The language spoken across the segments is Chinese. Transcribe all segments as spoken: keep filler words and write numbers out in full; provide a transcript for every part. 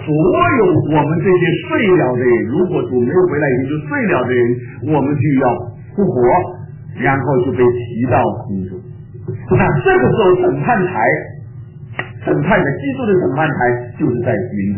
所有我们这些睡了的人，如果主没有回来，已经就睡了的人，我们就要复活，然后就被提到空中。那这个时候审判台，审判的基督的审判台就是在云中。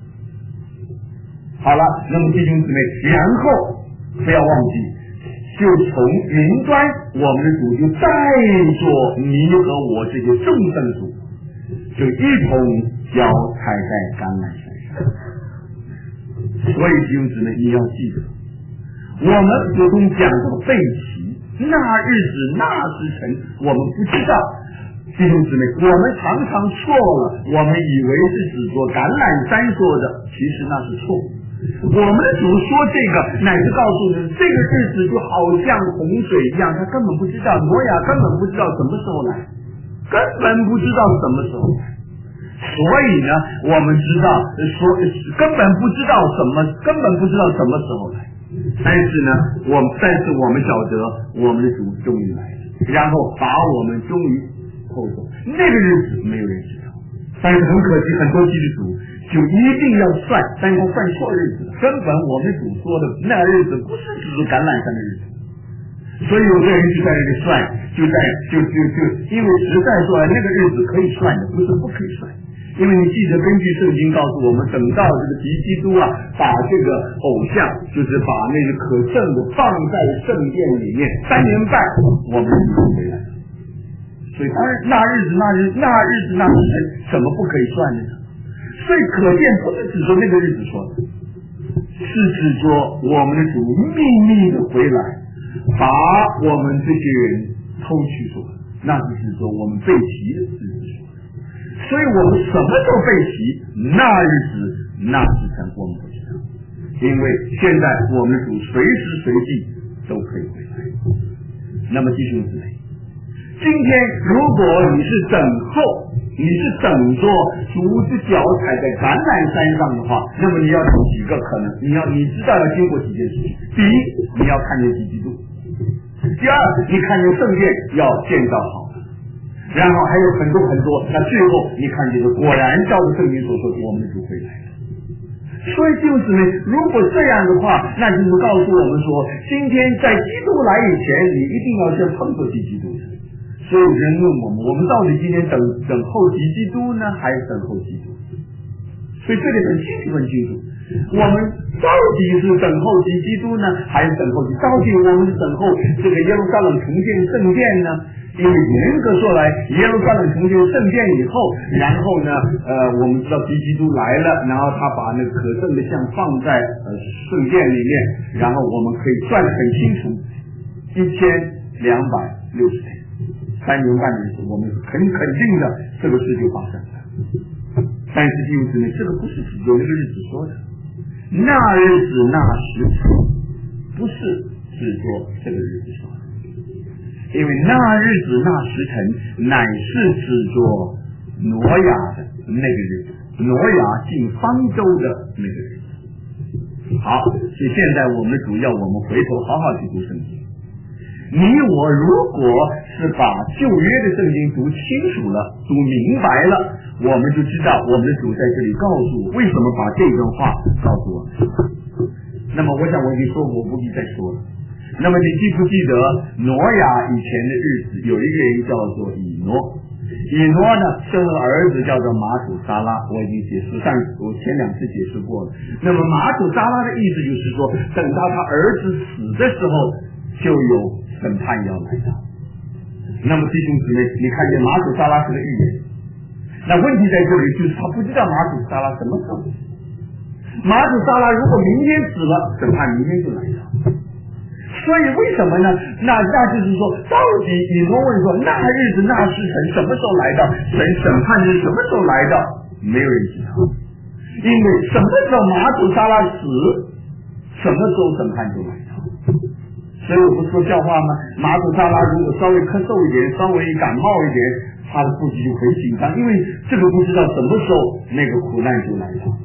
好了，那么弟兄姊妹，然后不要忘记，就从云端，我们的主就带着你和我这些众圣徒，就一同脚踩在橄榄山上。所以弟兄姊妹，你要记得，我们如同讲到背齐，那日子那时辰，我们不知道。弟兄姊妹，我们常常错了，我们以为是指着橄榄山说的，其实那是错。我们的主说这个，乃是告诉人，这个日子就好像洪水一样，他根本不知道，挪亚根本不知道什么时候来，根本不知道什么时候来。所以呢，我们知道说根本不知道什么，根本不知道什么时候来。但是呢，我们但是我们晓得，我们的主终于来了，然后把我们终于后走。那个日子没有人知道，但是很可惜，很多基督徒就一定要算，但是他算错日子，根本我们主说的那个日子不是指着橄榄山的日子。所以有的人就在那里算，就在就就就因为实在说那个日子可以算的，不是不可以算。因为你记得根据圣经告诉我们，等到这个敌基督啊，把这个偶像，就是把那个可憎的放在圣殿里面三年半，我们就回来了。所以当然那日子那日那日子那时辰怎么不可以算的呢？所以可见不是指着那个日子说的，是指着我们的主秘密的回来，把我们这些人偷去说的，那是指着我们被提的日子说的。所以我们什么时候被提，那日子那时辰我们不知道，因为现在我们的主随时随地都可以回来。那么弟兄姊妹，今天如果你是等候，你是等着主的脚踩在橄榄山上的话，那么你要有几个可能，你要你知道要经过几件事情。第一，你要看见基督；第二，你看见圣殿要建造好。然后还有很多很多，那最后你看这个，果然照着圣经所说，我们就会来了。所以弟兄姊妹，如果这样的话，那就是告诉我们说，今天在基督来以前，你一定要先碰触基督的。所以有人问我们，我们到底今天等等候基督呢，还是等候基督？所以这里很清楚很清楚，我们到底是等候基督呢，还是等候基督？到底我们是等候这个耶路撒冷重建圣殿呢？因为严格说来，耶路撒冷重建圣殿以后，然后呢，呃，我们知道基督来了，然后他把那个可憎的像放在呃圣殿里面，然后我们可以算得很清楚，一千两百六十天，三年半的日子，我们很肯定的这个事就发生了。但是弟兄姊妹，这个不是指着那个日子说的，那日子那时辰不是指着这个日子说的。因为那日子那时辰乃是指着挪亚的那个日子，挪亚进方舟的那个日子。好，所以现在我们主要我们回头好好去读圣经。你我如果是把旧约的圣经读清楚了，读明白了，我们就知道我们的主在这里告诉我为什么把这段话告诉我们。那么我想我已经说过，我不必再说了。那么你记不记得挪亚以前的日子，有一个人叫做以诺，以诺呢生了儿子叫做马土沙拉，我已经解释上我前两次解释过了。那么马土沙拉的意思就是说，等到他儿子死的时候，就有审判要来到。那么弟兄姊妹，你看见马土沙拉是个预言，那问题在这里就是他不知道马土沙拉什么时候死。马土沙拉如果明天死了，审判明天就来到。所以为什么呢？那那就是说，到底以诺问说，那日子那时辰什么时候来到？神审判是什么时候来到？没有人知道，因为什么时候马土沙拉死，什么时候审判就来到。所以我不说笑话吗？马土沙拉如果稍微咳嗽一点，稍微感冒一点，他的父亲就很紧张，因为这个不知道什么时候那个苦难就来到。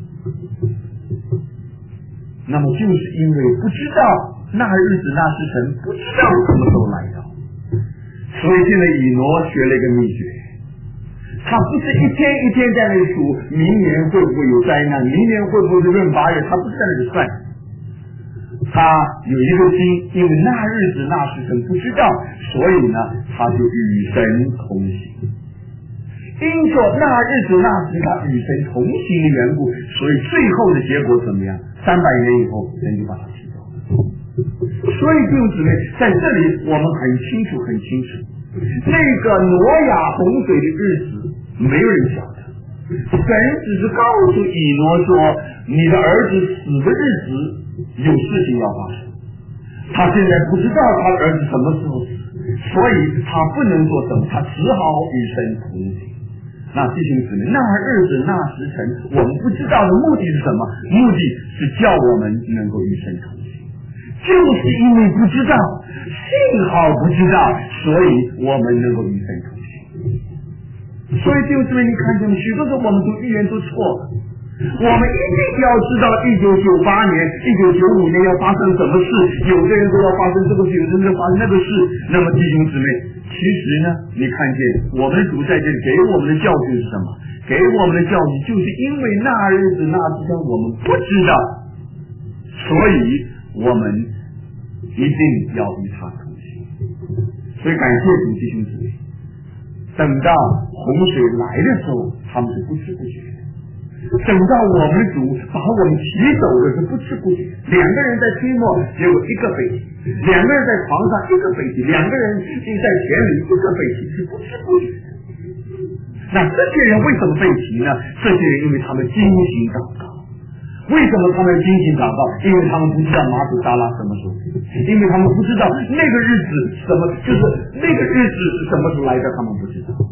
那么就是因为不知道。那日子那时辰不知道什么时候来到，所以现在以挪学了一个秘诀， 他不是一天一天在那里数明年会不会有灾难，明年会不会是闰八月，他不是在那里算。他有一个心，因为那日子那时辰不知道，所以呢他就与神同行。因着那日子那时他与神同行的缘故，所以最后的结果怎么样？三百年以后人就把他提走了。所以弟兄姊妹，在这里我们很清楚很清楚，那个挪亚洪水的日子没有人晓得，神只是告诉以挪说，你的儿子死的日子有事情要发生，他现在不知道他的儿子什么时候死，所以他不能做什么，他只好与神同行。那弟兄姊妹，那日子那时辰我们不知道的目的是什么？目的是叫我们能够与神同行，就是因为不知道，幸好不知道，所以我们能够与神同行。所以弟兄姊妹，你看见吗？许多时候我们读预言都错了，我们一定要知道一九九八年一九九五年要发生什么事，有的人说要发生这个事，有的人说发生那个事。那么弟兄姊妹，其实呢，你看见我们主在这里给我们的教训是什么？给我们的教训就是因为那日子那时辰我们不知道，所以我们一定要与他同行。所以感谢主弟兄姊妹，等到洪水来的时候他们是不知不觉的，等到我们的主把我们提走的是不知不觉，两个人在推磨，结果一个背起，两个人在床上一个背起，两个人在田里一个背起，是不知不觉的。那这些人为什么背起呢？这些人因为他们精心祷告。为什么他们精心祷告？因为他们不知道马土沙拉什么时候，因为他们不知道那个日子什么，就是那个日子是什么时候来的，他们不知道。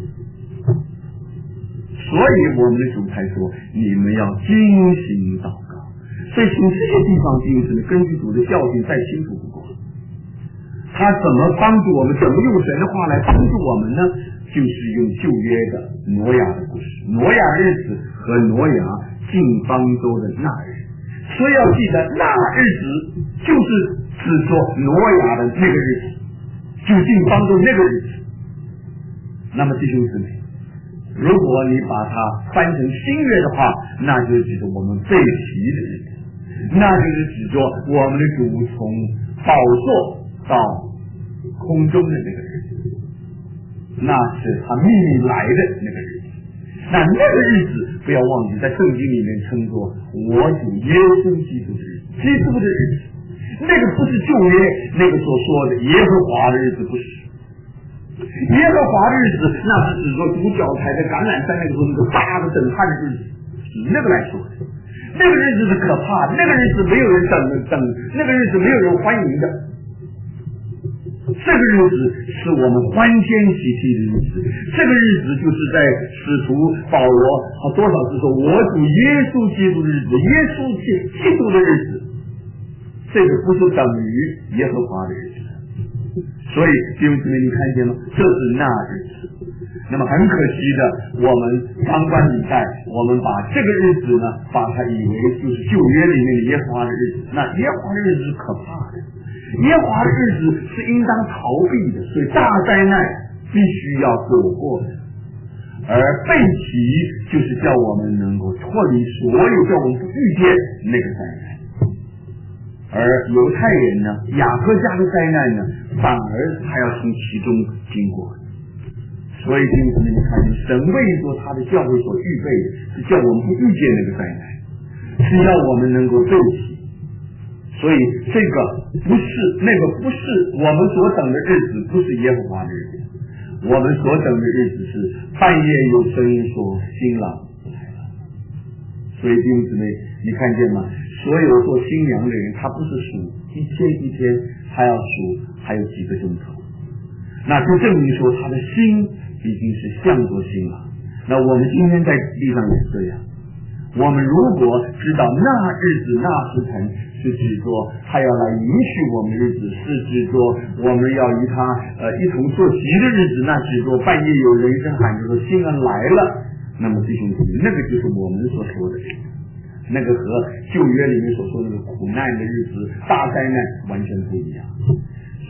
所以我们的主才说，你们要精心祷告。所以从这些地方弟兄姊妹，根据主的教训再清楚不过。他怎么帮助我们，怎么用神的话来帮助我们呢？就是用旧约的挪亚的故事，挪亚日子和挪亚进方舟的那日。所以要记得，那日子就是指说挪亚的那个日子，就进方舟那个日子。那么弟兄姊妹，如果你把它翻成新约的话，那就是指着我们被提的日子，那就是指着我们的主从宝座到空中的那个日子，那是他秘密来的那个日子。那那个日子不要忘记，在圣经里面称作我主耶稣基督的日子，基督的日子。那个不是旧约那个所说的耶和华的日子，不是。耶和华的日子，那是指着主脚踩在橄榄山那个时候那个大的审判的日子，以那个来说的。那个日子是可怕的，那个日子没有人等等，那个日子没有人欢迎的。这个日子是我们欢天喜地的日子，这个日子就是在使徒保罗他多少次说我主耶稣基督的日子，耶稣基督的日子，这个不是等于耶和华的日子。所以弟兄姊妹，你看见吗？这是那日子。那么很可惜的，我们当官礼拜，我们把这个日子呢，把它以为就是旧约里面的耶和华的日子。那耶和华的日子是可怕的，耶和华的日子是应当逃避的，所以大灾难必须要躲过的。而背起就是叫我们能够脱离所有叫我们不遇见那个灾难。而犹太人呢，雅各家的灾难呢，反而还要从其中经过。所以弟兄姊妹，你看见神为着他的教会所预备的，是叫我们不遇见那个灾难，是要我们能够背起。所以这个不是那个不是我们所等的日子，不是耶和华的日子，我们所等的日子是半夜有声音说新郎来了。所以弟兄姊妹，你看见吗？所有做新娘的人，他不是数一天一天，他要数还有几个钟头，那就证明说他的心已经是向着新郎。那我们今天在地上也是这样，我们如果知道那日子那时辰是指着他要来允许我们的日子，是指着我们要与他呃一同坐席的日子，那指着半夜有人声喊着说新郎来了，那么弟兄姊妹，那个就是我们所说的日子，那个和旧约里面所说的苦难的日子、大灾难完全不一样。所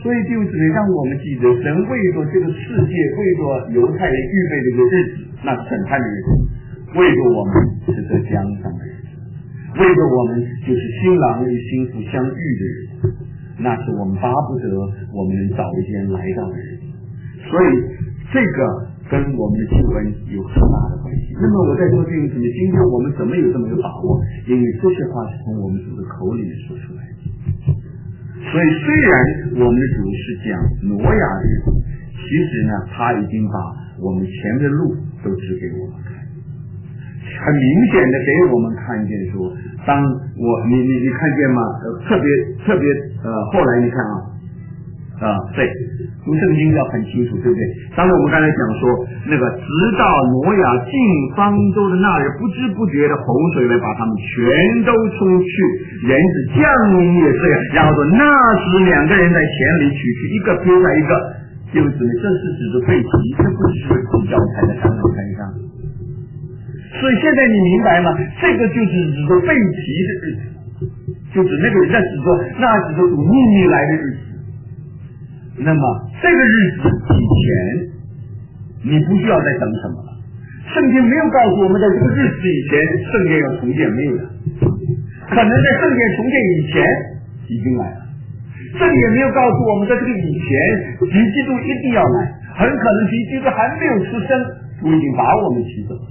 所以弟兄姊妹，让我们记得，神为着这个世界，为着犹太人预备的一个日子，那审判的日子，为着我们是这江上的日子，为着我们就是新郎与新妇相遇的日子，那是我们巴不得我们能早一天来到的日子。所以这个跟我们的救恩有很大的关系。那么我在说弟兄姊妹，今天我们怎么有这么有把握？因为这些话是从我们主的口里面说出来的。所以虽然我们的主是讲挪亚日子，其实呢他已经把我们前面的路都指给我们看，很明显的给我们看见说，当我你你你看见吗？呃，特别特别呃，后来你看啊啊，对，读圣经要很清楚，对不对？当然我们刚才讲说，那个直到挪亚进方舟的那日，不知不觉的洪水来把他们全都冲去，人子降临也这样。然后说那时两个人在田里取去，一个撇在一个，就是这是指着背题，这不是比较才的刚刚开上。所以现在你明白吗？这个就是指着背题的日子，就指那个那指着那指着主秘密来的日子。那么这个日子以前你不需要再等什么了，圣经没有告诉我们在这个日子以前圣殿要重建，没有的，可能在圣殿重建以前已经来了，这里也没有告诉我们在这个以前敌基督一定要来，很可能敌基督还没有出生，主已经把我们提走了。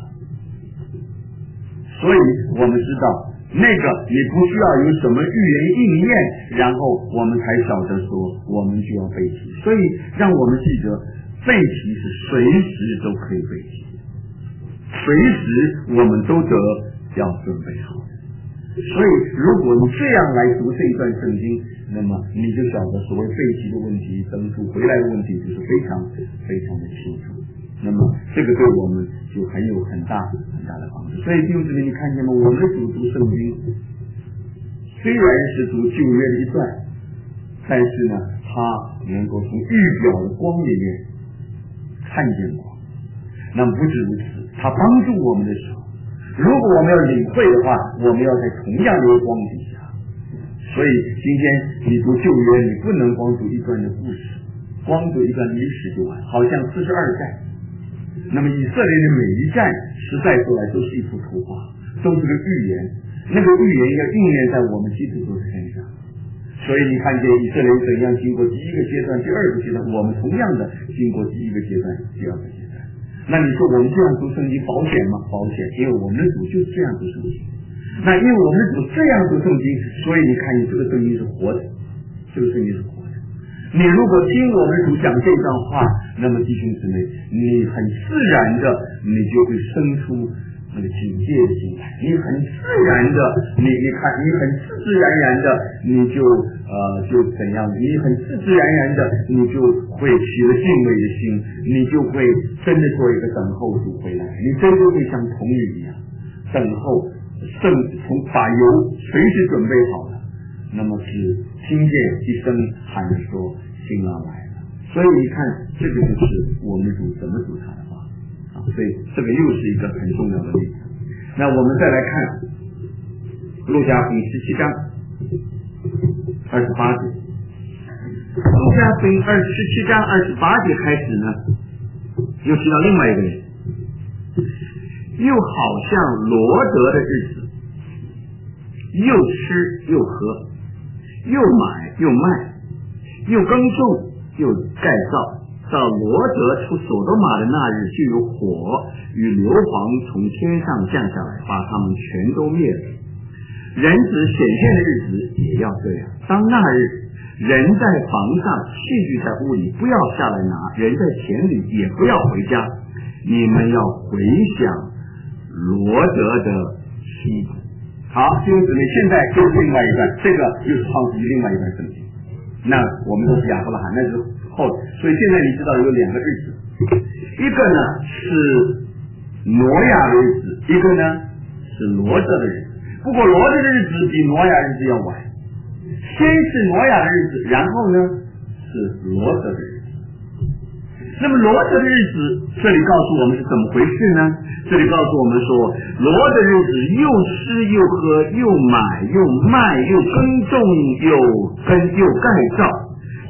所以我们知道那个你不需要有什么预言应验，然后我们才晓得说我们就要背题。所以让我们记得背题是随时都可以背题，随时我们都得要准备好。所以如果你这样来读这一段圣经，那么你就晓得所谓背题的问题等出回来的问题就是非常非常的清楚。那么这个对我们就很有很大很大的帮助。所以弟兄姊妹，你看见吗？我们主读圣经虽然是读旧约的一段，但是呢他能够从预表的光里面看见光。那么不止如此，他帮助我们的时候，如果我们要领会的话，我们要在同样的光底下。所以今天你读旧约，你不能光读一段的故事，光读一段历史就完，好像四十二战。那么以色列的每一战实在说来都是一幅图画，都是个预言，那个预言要应验在我们基督徒身上。所以你看见以色列怎样经过第一个阶段第二个阶段，我们同样的经过第一个阶段第二个阶段。那你说我们这样读圣经保险吗？保险，因为我们的主就是这样读圣经。那因为我们的主这样读圣经，所以你看你这个圣经是活的，这个圣经是活的。你如果听我们主讲这段话，那么弟兄姊妹，你很自然的你就会生出那个警戒的心态，你很自然的你你看你很自自然然的你就呃就怎样，你很自自然然的你就会起了敬畏的心，你就会真的做一个等候主回来，你真的会像童女一样等候圣从把油随时准备好了，那么是听见一声喊说新郎来了。所以你看这个就是我们主怎么主他的话啊，所以这个又是一个很重要的例子。那我们再来看路加福音十七章二十八节，路加福音二十七章二十八节开始呢，又提到另外一个人，又好像罗得的日子，又吃又喝，又买又卖，又耕种又盖造，到罗得出所多玛的那日，就有火与硫磺从天上降下来，把他们全都灭了。人子显现的日子也要这样，当那日人在房上，器具在屋里，不要下来拿，人在田里也不要回家，你们要回想罗得的妻子。好，弟兄姊妹，现在就是另外一段，这个又是创世纪另外一段圣经。那我们都是亚伯拉罕，那是后，所以现在你知道有两个日子，一个呢是挪亚的日子，一个呢是罗得的日子。不过罗得的日子比挪亚日子要晚，先是挪亚的日子，然后呢是罗得的日子。那么罗得的日子，这里告诉我们是怎么回事呢？这里告诉我们说，罗得日子又吃又喝，又买又卖，又耕种，又耕又盖造，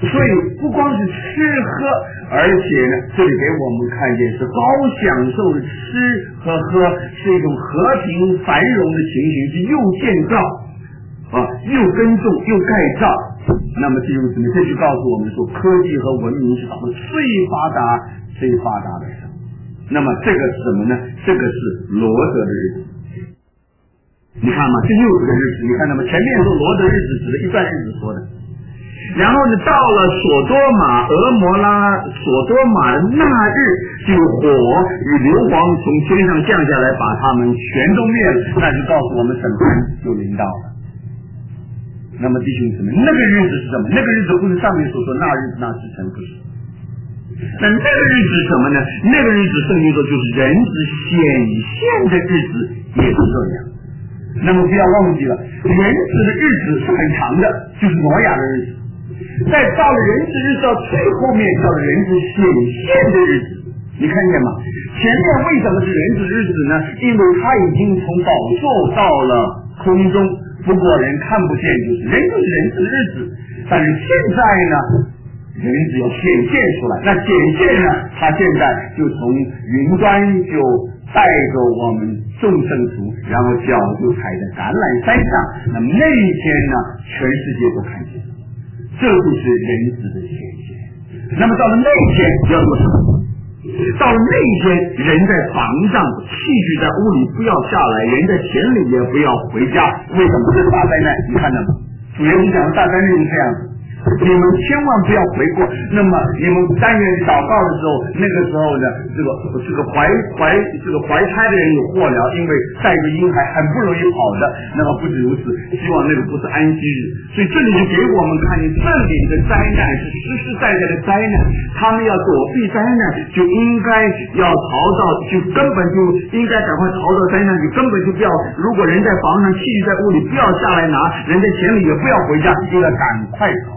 所以不光是吃喝，而且呢，这里给我们看见是高享受的吃和喝，是一种和平繁荣的情形，是又建造啊，又耕种又盖造。那么这就是这就告诉我们说，科技和文明是到了最发达最发达的时候。那么这个是什么呢？这个是罗德的日子。你看嘛，这又是个日子，你看到吗？前面说罗德日子指的一段日子说的。然后呢，到了索多玛、俄摩拉、索多玛的那日，就火与硫磺从天上降下来，把他们全都灭了。那就告诉我们审判就临到了。那么弟兄姊妹，那个日子是什么？那个日子不是上面所说那日子那时辰，不是。那那个日子是什么呢？那个日子圣经说就是人子显现的日子，也是这样。那么不要忘记了，人子的日子是很长的，就是挪亚的日子。在到了人子日子到最后面叫人子显现的日子，你看见吗？前面为什么是人子日子呢？因为他已经从宝座到了空中，不过人看不见，就是人就是人子的日子。但是现在呢，人子要显现出来，那显现呢，他现在就从云端就带着我们众圣徒，然后脚就踩在橄榄山上。那么那一天呢，全世界都看见了。这就是人子的显现。那么到了那一天要做什么？到了那一天，人在房上，器具在屋里不要下来，人在田里也不要回家。为什么？这是大灾难，你看到吗？主耶稣讲的大灾难是这样子，你们千万不要回过。那么你们但愿祷告的时候，那个时候呢，这个这个怀怀这个怀胎的人有祸了，因为带个婴孩很不容易跑的。那么不止如此，希望那个不是安息日。所以这里就给我们看见，这里的灾难是实实在在的灾难。他们要躲避灾难，就应该要逃到，就根本就应该赶快逃到灾难，就根本就不要。如果人在房上，器具在屋里，不要下来拿；人在田里也不要回家，应该赶快逃。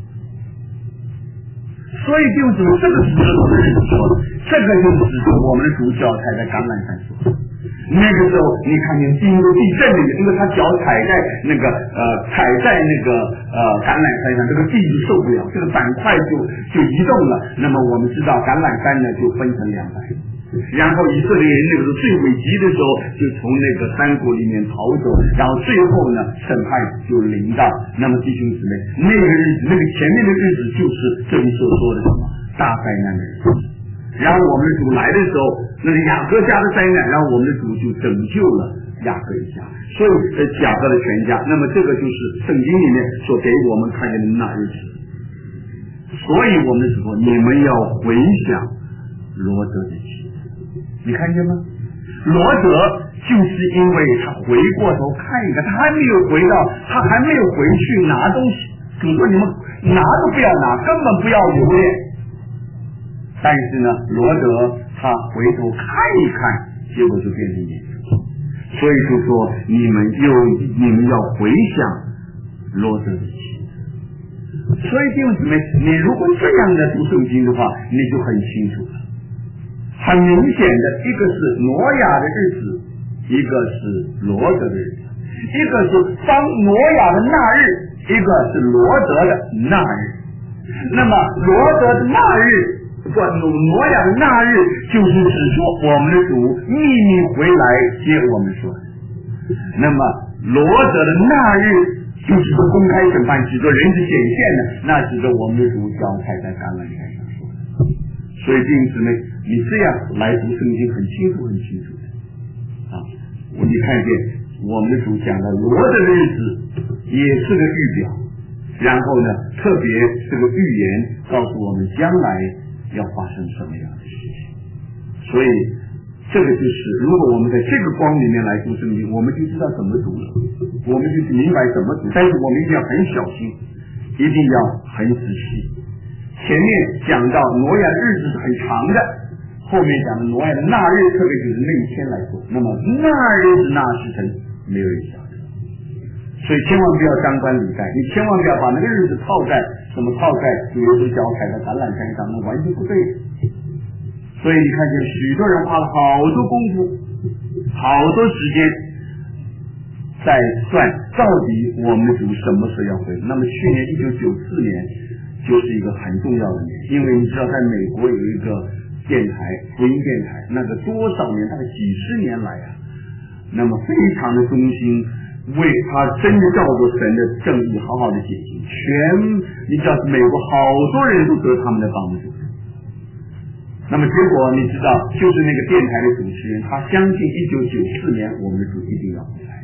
所以就是这个是我们说的，这个就是指出我们的主脚踩在橄榄山说。那个时候你看见经过地震的，因为他脚踩在那个呃踩在那个呃橄榄山上，这个地就受不了，这个板块就就移动了。那么我们知道橄榄山呢就分成两半，然后以色列人那个时候最危急的时候就从那个山谷里面逃走，然后最后呢审判就临到。那么弟兄姊妹，那个日子那个前面的日子就是这里所说的什么大灾难的日子。然后我们的主来的时候，那个雅各家的灾难，然后我们的主就拯救了雅各一家，所以呃雅各的全家。那么这个就是圣经里面所给我们看见的那日子。所以我们说，你们要回想罗德的妻子，你看见吗？罗德就是因为他回过头看一看，他还没有回到，他还没有回去拿东西。主说你们拿都不要拿，根本不要留恋。但是呢，罗德他回头看一看，结果就变成眼睛。所以就说你们又你们要回想罗德的妻子。所以弟兄姊妹，你如果这样的读圣经的话，你就很清楚了。很明显的，一个是挪亚的日子，一个是罗德的日子，一个是当挪亚的那日，一个是罗德的那日。那么罗德的那日。不，挪亚的那日就是指说我们的主秘密回来接我们说。那么罗德的那日就是说公开审判，指着人子显现的，那指着我们的主脚踩在橄榄山上说的。所以弟兄姊妹，你这样来读圣经很清楚很清楚的啊！你看见我们的主讲的罗德的日子也是个预表，然后呢，特别这个预言告诉我们将来要发生什么样的事情。所以这个就是如果我们在这个光里面来读圣经，我们就知道怎么读了，我们就明白怎么读。但是我们一定要很小心，一定要很仔细。前面讲到挪亚的日子是很长的，后面讲的挪亚的那日，特别就是那一天来说，那么那日子那时辰没有人晓得。所以千万不要张冠李戴，你千万不要把那个日子套在什么套在主耶稣脚踩在橄榄山上，那完全不对。所以你看见许多人花了好多功夫，好多时间在算到底我们的主什么时候要回。那么去年一九九四年就是一个很重要的年，因为你知道在美国有一个电台，福音电台，那个多少年，大概几十年来啊，那么非常的忠心，为他真的照着神的正义好好的解经，全你知道美国好多人都得他们的帮助。那么结果你知道，就是那个电台的主持人，他相信一九九四年我们的主一定要回来，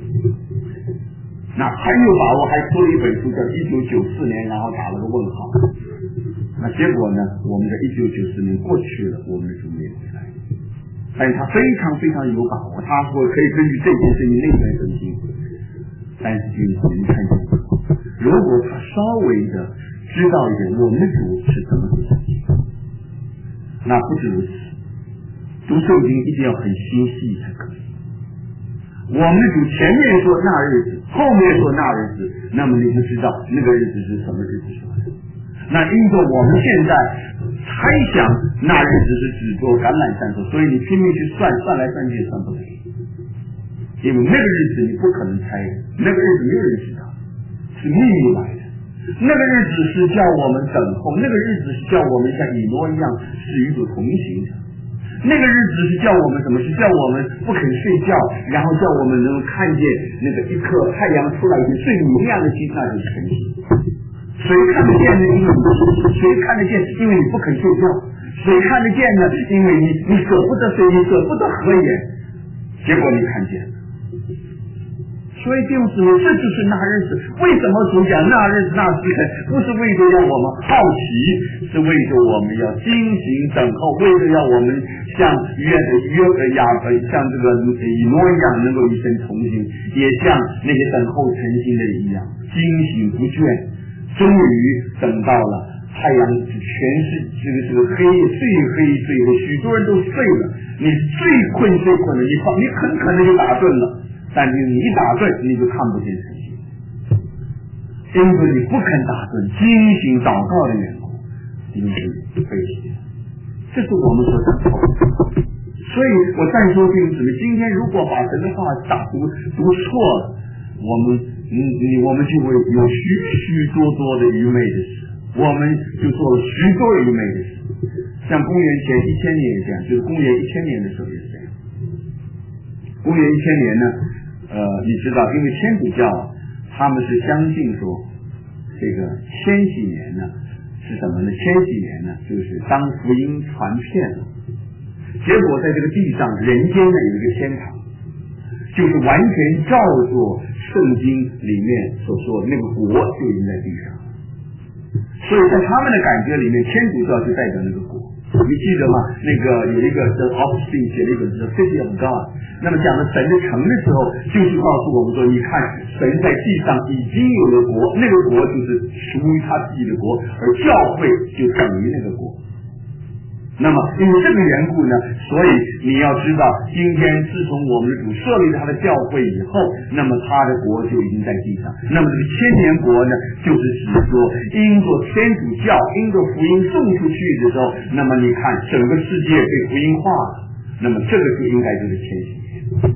那很有把握，还出了一本书叫一九九四年，然后打了个问号。那结果呢，我们的一九九四年过去了，我们的主没回来，但是他非常非常有把握，他说可以根据这件事情那边更新。但是今天你看见，如果他稍微的知道一点我们的主是怎么回事，那不止如此，读圣经一定要很心细才可以。我们的主前面说那日子，后面说那日子，那么你就知道那个日子是什么日子说的。那因着我们现在猜想那日子是只做橄榄山所，所以你拼命去算，算来算去也算不对，因为那个日子你不可能猜，那个日子没有人知道，是秘密来的。那个日子是叫我们等候，那个日子是叫我们像以诺一样是与主同行的，那个日子是叫我们什么？是叫我们不肯睡觉，然后叫我们能看见那个一颗太阳出来最明亮的星，那就是晨星。谁看得见呢？因为你谁看得见？因为你不肯睡觉。谁看得见呢？因为你你舍不得睡，你舍不得合眼，结果你看见了。所以弟兄姊妹，这就是那日子。为什么主讲那日子那时辰？不是为着让我们好奇，是为着我们要精行等候，为着要我们像约的约的亚呃像这个以诺一样，能够与神同行，也像那些等候晨星的一样，精行不倦。终于等到了太阳全是这个这个黑夜最黑最黑，许多人都睡了，你最困最困了，你你很可能就打盹了。但是你一打盹，你就看不见晨星，因为你不肯打盹，精行祷告的缘故，你就是废弃了。这是我们所讲的。所以我再说弟兄姊妹，今天如果把神的话打读读错了，我们嗯你我们就会有许许多多的愚昧的事，我们就做了许多愚昧的事。像公元前一千年这样，就是公元一千年的时候也是这样。公元一千年呢？呃，你知道，因为天主教他们是相信说，这个千禧年呢是什么呢？千禧年呢，就是当福音传遍了，结果在这个地上人间呢有一个天堂，就是完全照着圣经里面所说那个国就已经在地上，所以在他们的感觉里面，天主教就代表那个国。你记得吗？那个有一个The Offspring 写了一本《The City of God》。那么讲的神的城的时候，就是告诉我们说，你看神在地上已经有了国，那个国就是属于他自己的国，而教会就等于那个国。那么因为这个缘故呢，所以你要知道，今天自从我们的主设立他的教会以后，那么他的国就已经在地上。那么这个千年国呢，就是指说因着天主教因着福音送出去的时候，那么你看整个世界被福音化了，那么这个就应该就是千禧年。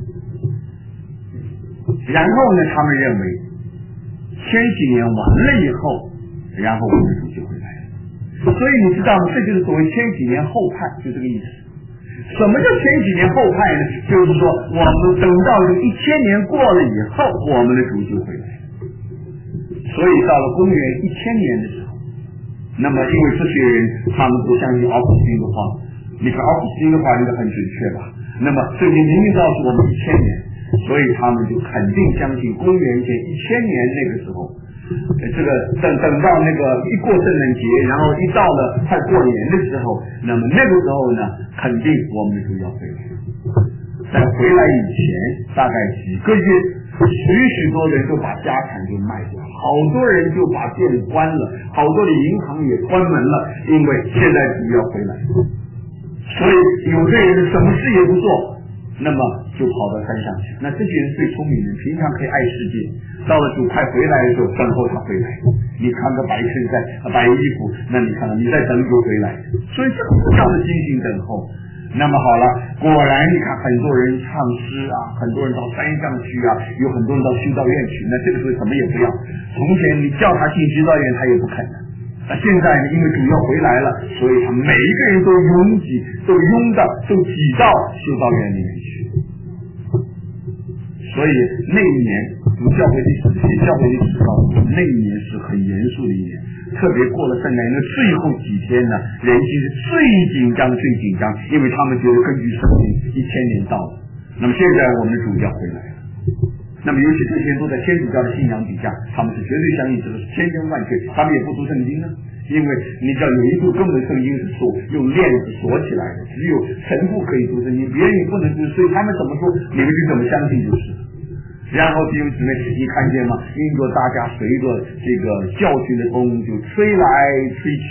然后呢，他们认为千禧年完了以后，然后我们的主就会来了。所以你知道吗？这就是所谓千禧年后派，就这个意思。什么叫千禧年后派呢？就是说我们等到这一千年过了以后，我们的主就会来了。所以到了公元一千年的时候，那么因为这些人他们不相信奥古斯丁的话，你看奥古斯丁的话应该很准确吧？那么圣经明明告诉我们一千年，所以他们就肯定相信公元前一千年那个时候，这个等等到那个一过圣诞节，然后一到了快过年的时候，那么那个时候呢，肯定我们就要回来。在回来以前，大概几个月，许许多人就把家产就卖掉，好多人就把店关了，好多的银行也关门了，因为现在主要回来。所以有的人什么事也不做，那么就跑到山上去。那这些人最聪明的，平常可以爱世界，到了主快回来的时候，等候他回来。你穿个白衬衫、白衣服，那你看看你在等主回来。所以这个这样的精心等候。那么好了，果然你看很多人唱诗啊，很多人到山上去啊，有很多人到修道院去。那这个时候什么也不要。从前你叫他进修道院，他也不肯的。 啊，现在呢，因为主要回来了，所以他每一个人都拥挤，都拥到，都挤到修道院里面去。所以那一年，读教会历史、写教会历史告诉我们，那一年是很严肃的一年。特别过了圣诞节最后几天呢，人心是最紧张、最紧张，因为他们觉得根据圣经一千年到了。那么现在我们的主要回来了。那么尤其这些人都在天主教的信仰底下，他们是绝对相信这个是千真万确，他们也不读圣经呢，因为你知道有一部根本圣经是锁用链子锁起来的，只有神父可以读圣经，别人也不能读，所以他们怎么说你们就怎么相信就是。然后弟兄姊妹，你看见吗？因着大家随着这个教训的风就吹来吹去，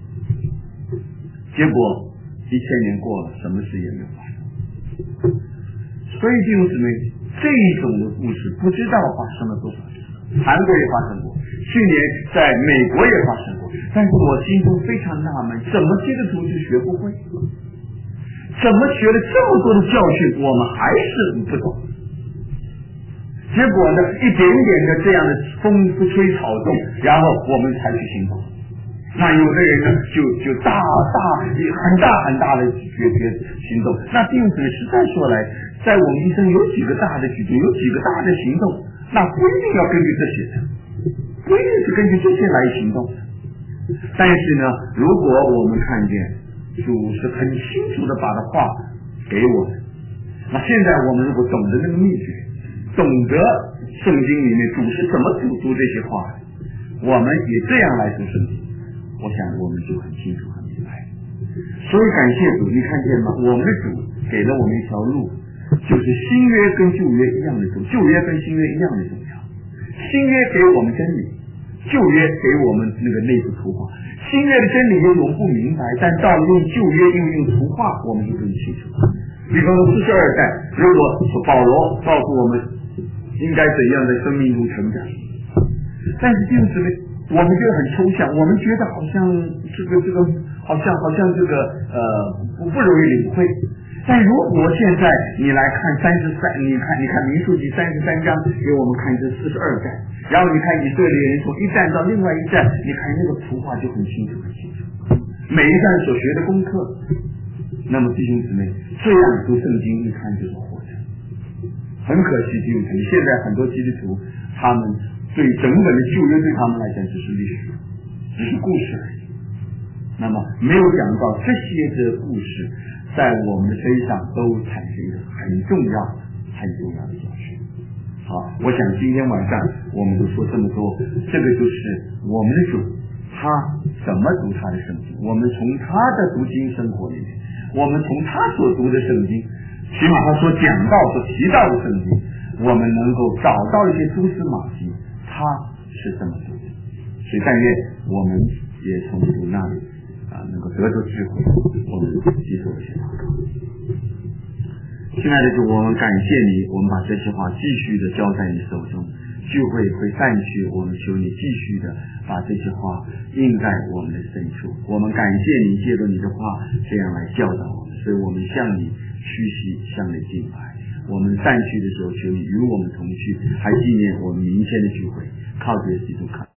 结果一千年过了，什么事也没有发生。所以弟兄姊妹，这种的故事不知道发生了多少次，韩国也发生过，去年在美国也发生过，但是我心中非常纳闷，怎么基督徒就学不会？怎么学了这么多的教训，我们还是不懂？结果呢，一点点的这样的风吹草动，然后我们才去行动。那有的人呢，就就大大很大很大的决决行动。那弟兄姊妹，实在说来，在我们一生有几个大的举动，有几个大的行动，那不一定要根据这些的，不一定是根据这些来行动。但是呢，如果我们看见主是很清楚的把的话给我们，那现在我们如果懂得那个秘诀，懂得圣经里面主是怎么读读这些话，我们也这样来读圣经，我想我们就很清楚很明白。所以感谢主，你看见吗？我们的主给了我们一条路，就是新约跟旧约一样的重，旧约跟新约一样的重要。新约给我们真理，旧约给我们那个内部图画。新约的真理也许我们不明白，但到了用旧约应用图画，我们就更清楚。比方说四十二代，如果保罗告诉我们应该怎样在生命中成长，但是弟兄姊妹，我们觉得很抽象，我们觉得好像这个这个好像好像这个呃不不容易领会。但如果现在你来看三十三，你看你看民数记三十三章，给我们看这四十二代，然后你看以色列人从一站到另外一站，你看那个图画就很清楚很清楚，每一站所学的功课。那么弟兄姊妹，这样读圣经一看就是活着。很可惜弟兄姊妹，现在很多基督徒他们对整本的旧约对他们来讲只是历史，只是故事而已。那么没有讲到这些的故事在我们的身上都产生一个很重要很重要的教训。好，我想今天晚上我们都说这么多，这个就是我们的主他怎么读他的圣经，我们从他的读经生活里面，我们从他所读的圣经，起码他所讲到所提到的圣经，我们能够找到一些蛛丝马迹，他是这么读的。所以但愿我们也从主那里啊能够得着智慧，我们接受这些祷告。亲爱的主，我们感谢你，我们把这些话继续的交在你手中，聚会会散去，我们求你继续的把这些话印在我们的深处。我们感谢你借着你的话这样来教导我们，所以我们向你屈膝，向你敬拜。我们散去的时候，求你与我们同去，还纪念我们明天的聚会，靠着基督看。